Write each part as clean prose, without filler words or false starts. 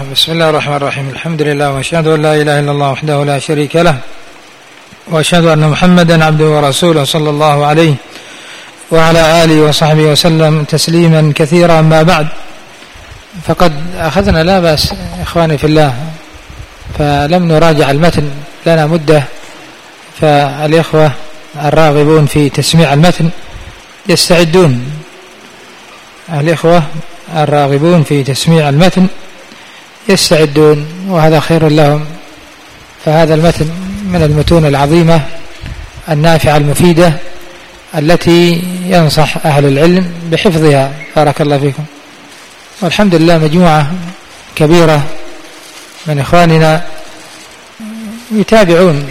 بسم الله الرحمن الرحيم. الحمد لله وأشهد أن لا إله إلا الله وحده لا شريك له، وأشهد أن محمدا عبده ورسوله صلى الله عليه وعلى آله وصحبه وسلم تسليما كثيرا. ما بعد، فقد أخذنا لا بأس إخواني في الله، فلم نراجع المتن لنا مدة، فالإخوة الراغبون في تسميع المتن يستعدون، الإخوة الراغبون في تسميع المتن يستعدون، وهذا خير لهم. فهذا المتن من المتون العظيمة النافعة المفيدة التي ينصح أهل العلم بحفظها، بارك الله فيكم. والحمد لله مجموعة كبيرة من إخواننا يتابعون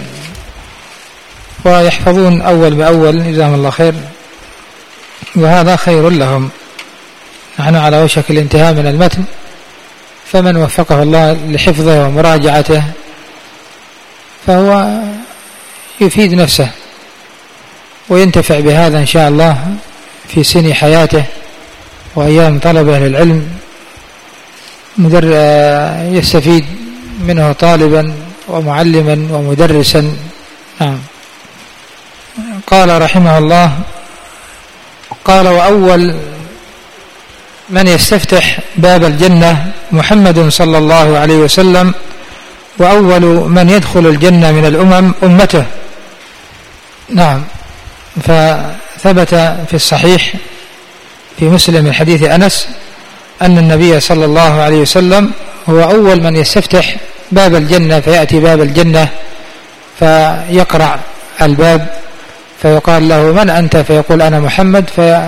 ويحفظون أول بأول، جزاهم الله خير، وهذا خير لهم. نحن على وشك الانتهاء من المتن، فمن وفقه الله لحفظه ومراجعته فهو يفيد نفسه وينتفع بهذا إن شاء الله في سن حياته وأيام طلبه للعلم، يستفيد منه طالبا ومعلما ومدرسا. نعم. قال رحمه الله: قال: وأول من يستفتح باب الجنة محمد صلى الله عليه وسلم، وأول من يدخل الجنة من الأمم أمته. نعم. فثبت في الصحيح في مسلم من حديث أنس أن النبي صلى الله عليه وسلم هو أول من يستفتح باب الجنة، فيأتي باب الجنة فيقرع الباب فيقال له: من أنت؟ فيقول: أنا محمد.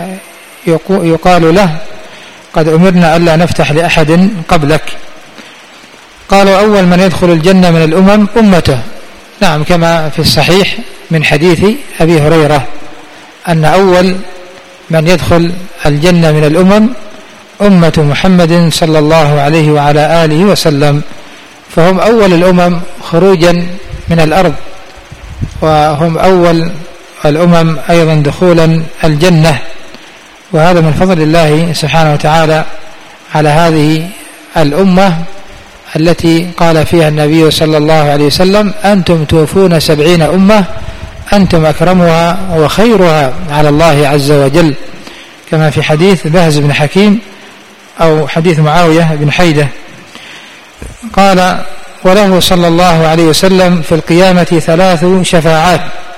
فيقال له: قد أمرنا ألا نفتح لأحد قبلك. قالوا: أول من يدخل الجنة من الأمم أمته. نعم، كما في الصحيح من حديث أبي هريرة أن أول من يدخل الجنة من الأمم أمة محمد صلى الله عليه وعلى آله وسلم، فهم أول الأمم خروجا من الأرض، وهم أول الأمم أيضا دخولا الجنة. وهذا من فضل الله سبحانه وتعالى على هذه الأمة التي قال فيها النبي صلى الله عليه وسلم: أنتم توفون 70 أمة أنتم أكرمها وخيرها على الله عز وجل، كما في حديث بهز بن حكيم أو حديث معاوية بن حيدة. قال: وله صلى الله عليه وسلم في القيامة 3 شفاعات.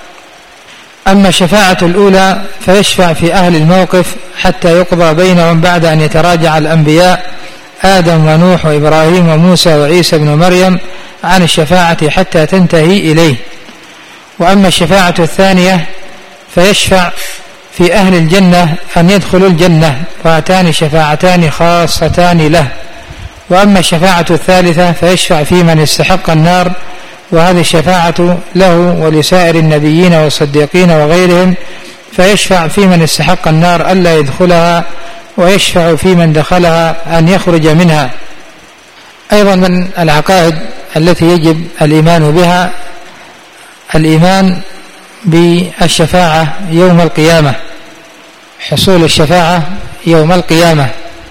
أما الشفاعة الأولى فيشفع في أهل الموقف حتى يقضى بينهم بعد أن يتراجع الأنبياء آدم ونوح وإبراهيم وموسى وعيسى بن مريم عن الشفاعة حتى تنتهي إليه. وأما الشفاعة الثانية فيشفع في أهل الجنة أن يدخلوا الجنة، وهاتان شفاعتان خاصتان له. وأما الشفاعة الثالثة فيشفع في من يستحق النار، وهذه الشفاعة له ولسائر النبيين والصديقين وغيرهم، فيشفع في من استحق النار ألا يدخلها، ويشفع في من دخلها أن يخرج منها. أيضا من العقائد التي يجب الإيمان بها الإيمان بالشفاعة يوم القيامة، حصول الشفاعة يوم القيامة.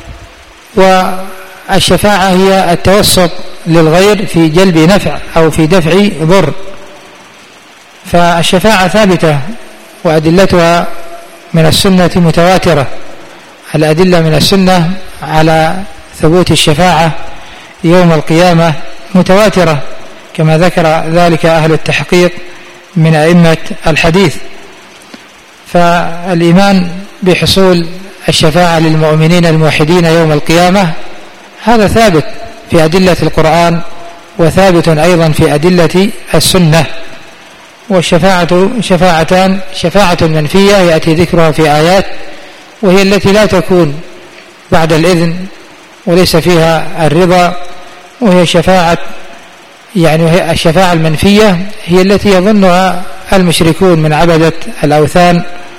والشفاعة هي التوسط للغير في جلب نفع أو في دفع ضر، فالشفاعة ثابتة وأدلتها من السنة متواترة. الأدلة من السنة على ثبوت الشفاعة يوم القيامة متواترة، كما ذكر ذلك أهل التحقيق من أئمة الحديث. فالإيمان بحصول الشفاعة للمؤمنين الموحدين يوم القيامة هذا ثابت في أدلة القرآن، وثابت أيضا في أدلة السنة. والشفاعة شفاعتان: شفاعة منفية يأتي ذكرها في آيات، وهي التي لا تكون بعد الإذن وليس فيها الرضا، وهي شفاعة يعني الشفاعة المنفية هي التي يظنها المشركون من عبدة الأوثان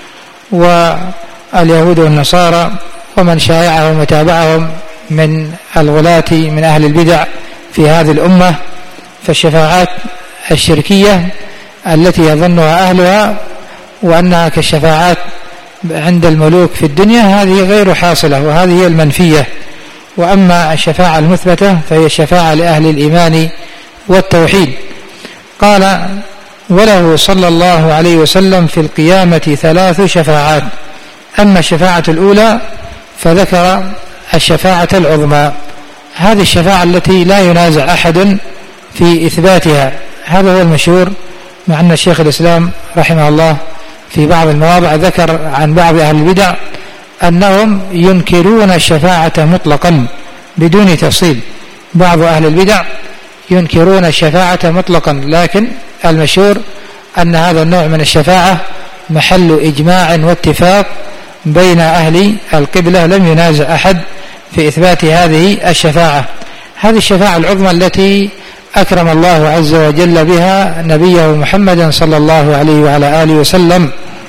واليهود والنصارى ومن شايعهم وتابعهم من الغلاة من أهل البدع في هذه الأمة. فالشفاعات الشركية التي يظنها أهلها وأنها كالشفاعات عند الملوك في الدنيا هذه غير حاصلة، وهذه هي المنفية. وأما الشفاعة المثبتة فهي الشفاعة لأهل الإيمان والتوحيد. قال: وله صلى الله عليه وسلم في القيامة 3 شفاعات. أما الشفاعة الأولى فذكر الشفاعة العظمى، هذه الشفاعة التي لا ينازع أحد في إثباتها، هذا هو المشهور، مع أن الشيخ الإسلام رحمه الله في بعض المواضع ذكر عن بعض أهل البدع أنهم ينكرون الشفاعة مطلقا بدون تفصيل. بعض أهل البدع ينكرون الشفاعة مطلقا، لكن المشهور أن هذا النوع من الشفاعة محل إجماع واتفاق بين أهل القبلة، لم ينازع أحد في إثبات هذه الشفاعة. هذه الشفاعة العظمى التي أكرم الله عز وجل بها نبيه محمدا صلى الله عليه وعلى آله وسلم،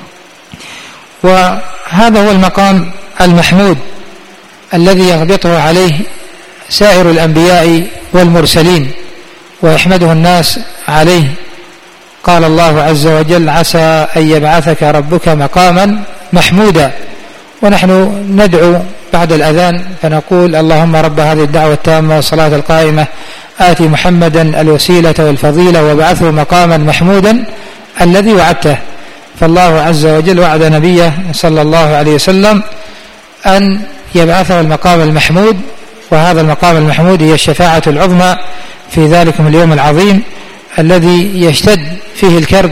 وهذا هو المقام المحمود الذي يغبطه عليه سائر الأنبياء والمرسلين ويحمده الناس عليه. قال الله عز وجل: عسى أن يبعثك ربك مقاما محمودا. ونحن ندعو بعد الأذان فنقول: اللهم رب هذه الدعوة التامة والصلاة القائمة آتِ محمدا الوسيلة والفضيلة وابعثه مقاما محمودا الذي وعدته. فالله عز وجل وعد نبيه صلى الله عليه وسلم أن يبعثه المقام المحمود، وهذا المقام المحمود هي الشفاعة العظمى في ذلكم اليوم العظيم الذي يشتد فيه الكرب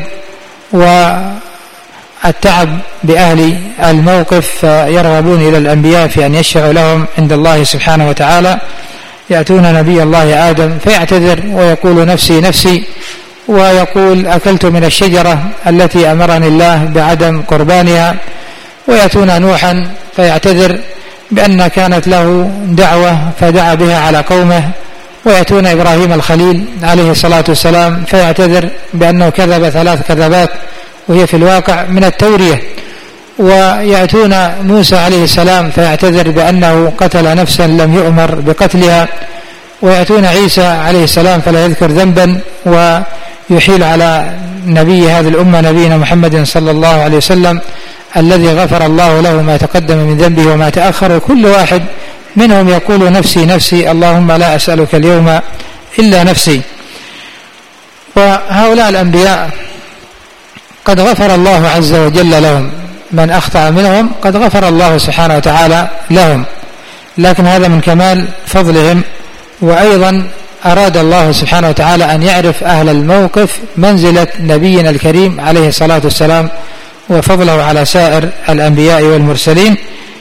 والتعب بأهل الموقف، فيرغبون إلى الأنبياء في أن يشفعوا لهم عند الله سبحانه وتعالى. يأتون نبي الله آدم فيعتذر ويقول: نفسي نفسي، ويقول: أكلت من الشجرة التي أمرني الله بعدم قربانها. ويأتون نوحا فيعتذر بأن كانت له دعوة فدعا بها على قومه. ويأتون إبراهيم الخليل عليه الصلاة والسلام فيعتذر بأنه كذب 3 كذبات وهي في الواقع من التورية. ويأتون موسى عليه السلام فيعتذر بأنه قتل نفسا لم يؤمر بقتلها. ويأتون عيسى عليه السلام فلا يذكر ذنبا ويحيل على نبي هذه الأمة نبينا محمد صلى الله عليه وسلم الذي غفر الله له ما تقدم من ذنبه وما تأخر، وكل واحد منهم يقول: نفسي نفسي، اللهم لا أسألك اليوم إلا نفسي. وهؤلاء الأنبياء قد غفر الله عز وجل لهم، من أخطأ منهم قد غفر الله سبحانه وتعالى لهم، لكن هذا من كمال فضلهم. وأيضا أراد الله سبحانه وتعالى أن يعرف أهل الموقف منزلة نبينا الكريم عليه الصلاة والسلام وفضله على سائر الأنبياء والمرسلين،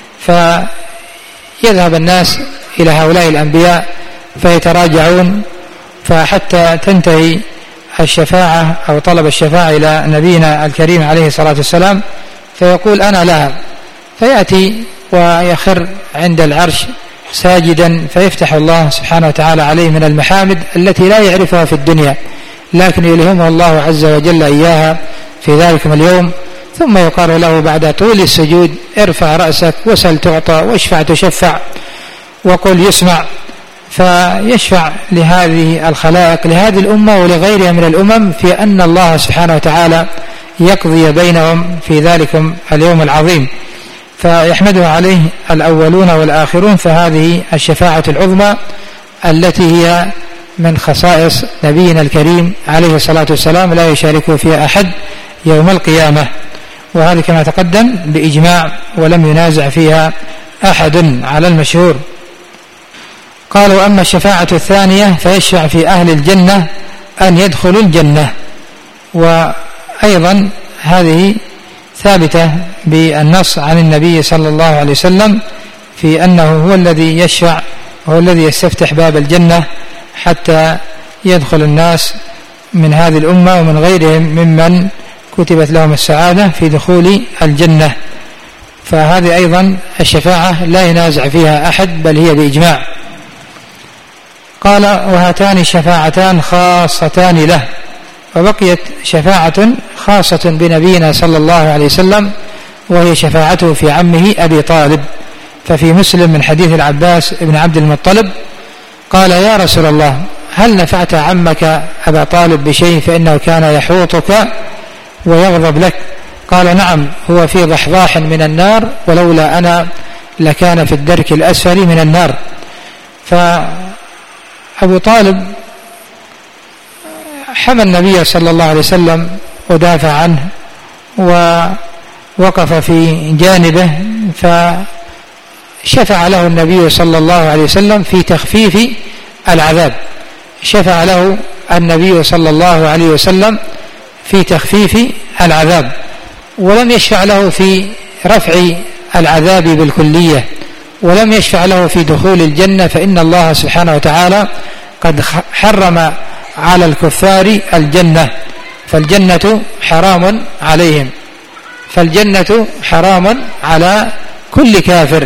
فيذهب الناس إلى هؤلاء الأنبياء فيتراجعون، فحتى تنتهي الشفاعة أو طلب الشفاعة إلى نبينا الكريم عليه الصلاة والسلام فيقول: أنا لها، فيأتي ويخر عند العرش ساجدا، فيفتح الله سبحانه وتعالى عليه من المحامد التي لا يعرفها في الدنيا، لكن يلهمه الله عز وجل إياها في ذلك اليوم. ثم يقال له بعد طول السجود: ارفع رأسك وسل تعطى واشفع تشفع وقل يسمع. فيشفع لهذه الخلائق، لهذه الأمة ولغيرها من الأمم، في أن الله سبحانه وتعالى يقضي بينهم في ذلك اليوم العظيم، فيحمده عليه الأولون والآخرون. فهذه الشفاعة العظمى التي هي من خصائص نبينا الكريم عليه الصلاة والسلام لا يشاركه فيها أحد يوم القيامة، وهذا كما تقدم بإجماع ولم ينازع فيها أحد على المشهور. قالوا: أما الشفاعة الثانية فيشفع في أهل الجنة أن يدخلوا الجنة. وأيضا هذه ثابتة بالنص عن النبي صلى الله عليه وسلم في أنه هو الذي يشفع، هو الذي يستفتح باب الجنة حتى يدخل الناس من هذه الأمة ومن غيرهم ممن كتبت لهم السعادة في دخول الجنة. فهذه أيضا الشفاعة لا ينازع فيها أحد، بل هي بإجماع. قال: وهاتان الشفاعتان خاصتان له. وبقيت شفاعة خاصة بنبينا صلى الله عليه وسلم، وهي شفاعته في عمه أبي طالب. ففي مسلم من حديث العباس بن عبد المطلب قال: يا رسول الله، هل نفعت عمك أبا طالب بشيء فإنه كان يحوطك ويغضب لك؟ قال: نعم، هو في ضحضاح من النار، ولولا أنا لكان في الدرك الأسفل من النار. فأبو طالب حمى النبي صلى الله عليه وسلم ودافع عنه ووقف في جانبه، فشفع له النبي صلى الله عليه وسلم في تخفيف العذاب، شفع له النبي صلى الله عليه وسلم في تخفيف العذاب، ولم يشفع له في رفع العذاب بالكلية، ولم يشفع له في دخول الجنة، فإن الله سبحانه وتعالى قد حرم على الكفار الجنة، فالجنة حرام عليهم، فالجنة حرام على كل كافر.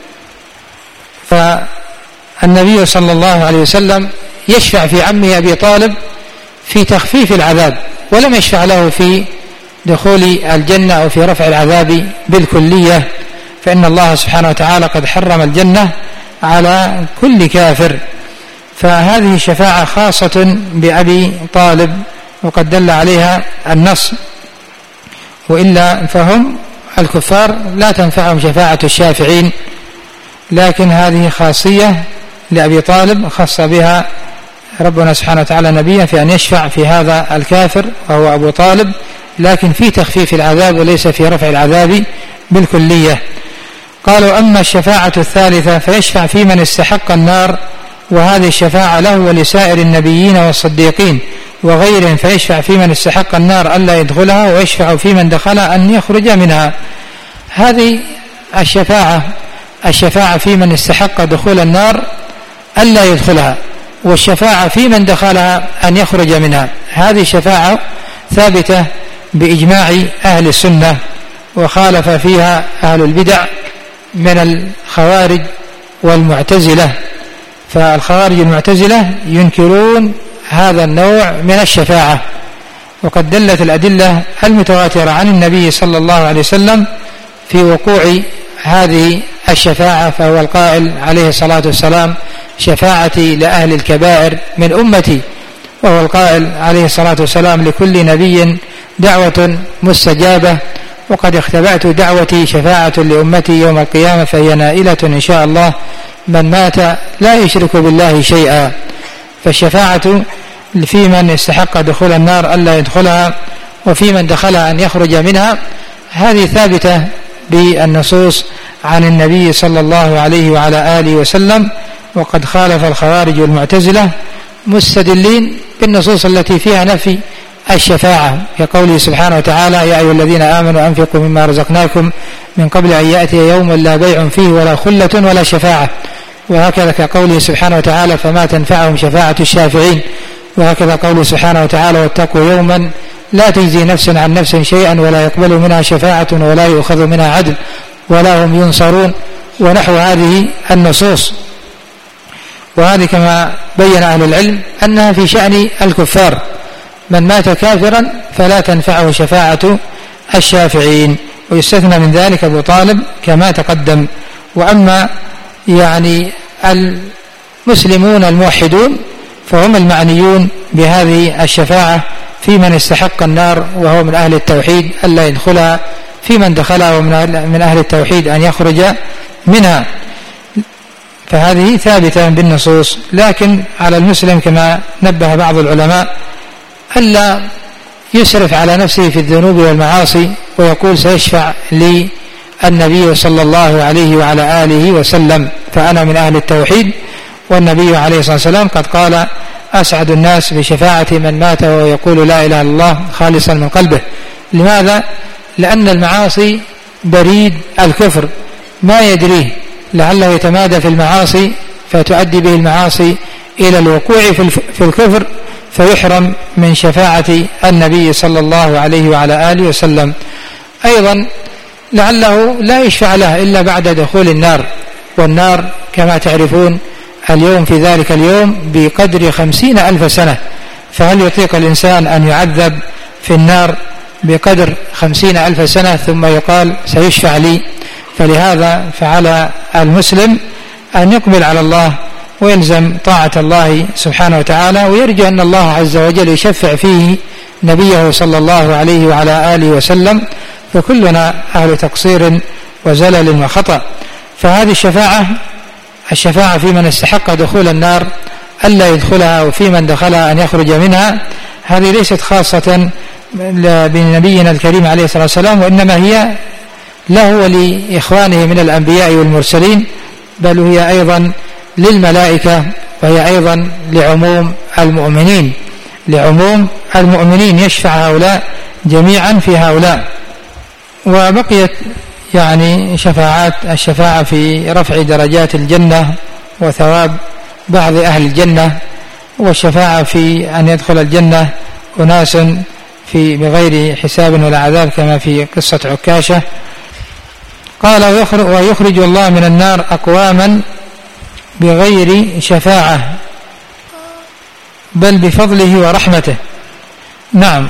فالنبي صلى الله عليه وسلم يشفع في عمه أبي طالب في تخفيف العذاب، ولم يشفع له في دخول الجنة أو في رفع العذاب بالكلية، فإن الله سبحانه وتعالى قد حرم الجنة على كل كافر. فهذه شفاعة خاصة بأبي طالب، وقد دل عليها النص، وإلا فهم الكفار لا تنفعهم شفاعة الشافعين، لكن هذه خاصية لأبي طالب خص بها ربنا سبحانه وتعالى نبيه في أن يشفع في هذا الكافر وهو أبو طالب، لكن في تخفيف العذاب وليس في رفع العذاب بالكلية. قالوا: أما الشفاعة الثالثة فيشفع في من استحق النار، وهذه الشفاعة له ولسائر النبيين والصديقين وغيرهم، فيشفع في من استحق النار ألا يدخلها، ويشفع في من دخلها أن يخرج منها. هذه الشفاعة في من استحق دخول النار ألا يدخلها، والشفاعة في من دخلها أن يخرج منها. هذه شفاعة ثابتة بإجماع أهل السنة، وخالف فيها أهل البدع من الخوارج والمعتزلة، فالخوارج المعتزلة ينكرون هذا النوع من الشفاعة، وقد دلت الأدلة المتواترة عن النبي صلى الله عليه وسلم في وقوع هذه الشفاعة، فهو القائل عليه الصلاة والسلام: شفاعتي لأهل الكبائر من أمتي، وهو القائل عليه الصلاة والسلام: لكل نبي دعوة مستجابة، وقد اختبأت دعوتي شفاعة لأمتي يوم القيامة فهي نائلة إن شاء الله من مات لا يشرك بالله شيئا. فالشفاعة في من استحق دخول النار ألا يدخلها، وفي من دخلها أن يخرج منها، هذه ثابتة بالنصوص عن النبي صلى الله عليه وعلى آله وسلم. وقد خالف الخوارج والمعتزلة مستدلين بالنصوص التي فيها نفي الشفاعة، كقوله سبحانه وتعالى: يا أيها الذين آمنوا أنفقوا مما رزقناكم من قبل أن يأتي يوم لا بيع فيه ولا خلة ولا شفاعة، وهكذا كقوله سبحانه وتعالى: فما تنفعهم شفاعة الشافعين، وهكذا قوله سبحانه وتعالى: واتقوا يوما لا تجزي نفس عن نفس شيئا ولا يقبل منها شفاعة ولا يؤخذ منها عدل ولا هم ينصرون، ونحو هذه النصوص. وهذه كما بين أهل العلم أنها في شأن الكفار، من مات كافرا فلا تنفعه شفاعة الشافعين، ويستثنى من ذلك أبو طالب كما تقدم. وأما يعني المسلمون الموحدون فهم المعنيون بهذه الشفاعة في من استحق النار وهو من أهل التوحيد ألا يدخلها، في من دخلها ومن أهل التوحيد أن يخرج منها، فهذه ثابتة بالنصوص. لكن على المسلم كما نبه بعض العلماء ألا يسرف على نفسه في الذنوب والمعاصي ويقول سيشفع لي النبي صلى الله عليه وعلى آله وسلم فأنا من أهل التوحيد، والنبي عليه الصلاة والسلام قد قال: أسعد الناس بشفاعة من مات ويقول لا إله إلا الله خالصا من قلبه. لماذا؟ لأن المعاصي بريد الكفر، ما يدريه، لعله يتمادى في المعاصي فتؤدي به المعاصي إلى الوقوع في الكفر فيحرم من شفاعة النبي صلى الله عليه وعلى آله وسلم. أيضا لعله لا يشفع له إلا بعد دخول النار، والنار كما تعرفون اليوم في ذلك اليوم بقدر 50,000 سنة، فهل يطيق الإنسان أن يعذب في النار بقدر 50,000 سنة ثم يقال سيشفع لي؟ فلهذا فعلى المسلم أن يقبل على الله ويلزم طاعة الله سبحانه وتعالى، ويرجو أن الله عز وجل يشفع فيه نبيه صلى الله عليه وعلى آله وسلم، فكلنا أهل تقصير وزلل وخطأ. فهذه الشفاعة الشفاعة في من استحق دخول النار ألا يدخلها، وفي من دخلها أن يخرج منها. هذه ليست خاصة بنبينا الكريم عليه الصلاة والسلام، وإنما هي له ولإخوانه من الأنبياء والمرسلين، بل هي أيضا للملائكة، وهي أيضا لعموم المؤمنين يشفع هؤلاء جميعا في هؤلاء. وبقيت يعني الشفاعة في رفع درجات الجنة وثواب بعض أهل الجنة، والشفاعة في أن يدخل الجنة أناس بغير حساب ولا عذاب كما في قصة عكاشة. قال ويخرج الله من النار أقواما بغير شفاعة بل بفضله ورحمته. نعم،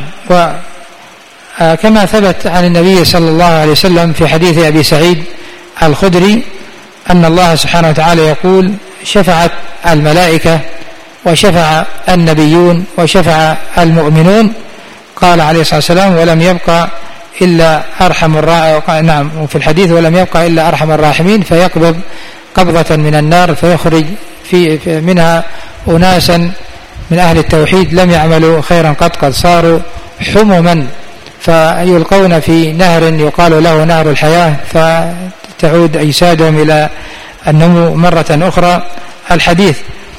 وكما ثبت عن النبي صلى الله عليه وسلم في حديث أبي سعيد الخدري أن الله سبحانه وتعالى يقول: شفعت الملائكة وشفع النبيون وشفع المؤمنون. قال عليه الصلاة والسلام: ولم يبقى إلا أرحم الراحمين. نعم، وفي الحديث: ولم يبقى إلا أرحم الراحمين، فيقبض قبضة من النار فيخرج منها أناسا من أهل التوحيد لم يعملوا خيرا قد صاروا حمما، فيلقون في نهر يقال له نهر الحياة، فتعود أجسادهم إلى النمو مرة أخرى. الحديث.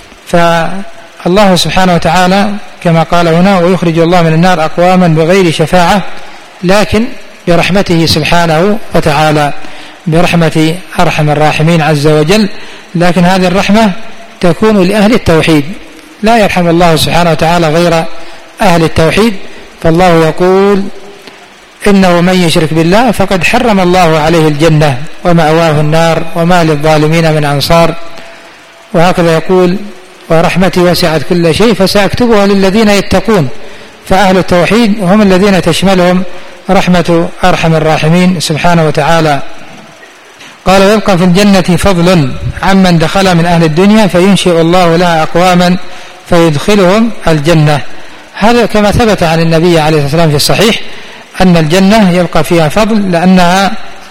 فالله سبحانه وتعالى كما قال هنا: ويخرج الله من النار أقواما بغير شفاعة، لكن برحمته سبحانه وتعالى، برحمة أرحم الراحمين عز وجل. لكن هذه الرحمة تكون لأهل التوحيد، لا يرحم الله سبحانه وتعالى غير أهل التوحيد. فالله يقول: إنه من يشرك بالله فقد حرم الله عليه الجنة ومأواه النار وما للظالمين من أنصار. وهكذا يقول: ورحمتي وسعت كل شيء فسأكتبها للذين يتقون. فأهل التوحيد هم الذين تشملهم رحمة أرحم الراحمين سبحانه وتعالى. قال: ويبقى في الجنة فضل عمن دخل من أهل الدنيا فينشئ الله لها أقواما فيدخلهم الجنة. هذا كما ثبت عن النبي عليه الصلاة والسلام في الصحيح أن الجنة يبقى فيها فضل، لأنها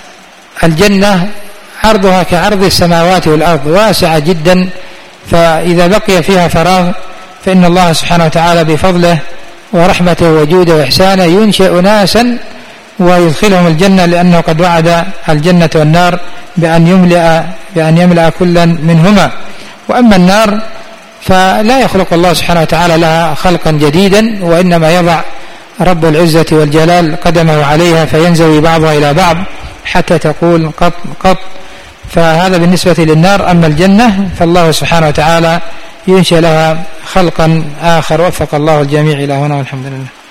الجنة عرضها كعرض السماوات والأرض، واسعة جدا، فإذا بقي فيها فراغ فإن الله سبحانه وتعالى بفضله ورحمته وجوده وإحسانه ينشئ ناسا ويدخلهم الجنة، لأنه قد وعد الجنة والنار بأن يملأ كلا منهما. وأما النار فلا يخلق الله سبحانه وتعالى لها خلقا جديدا، وإنما يضع رب العزة والجلال قدمه عليها فينزوي بعضها إلى بعض حتى تقول قط قط. فهذا بالنسبة للنار. أما الجنة فالله سبحانه وتعالى ينشئ لها خلقا آخر. وفق الله الجميع إلى هنا، والحمد لله.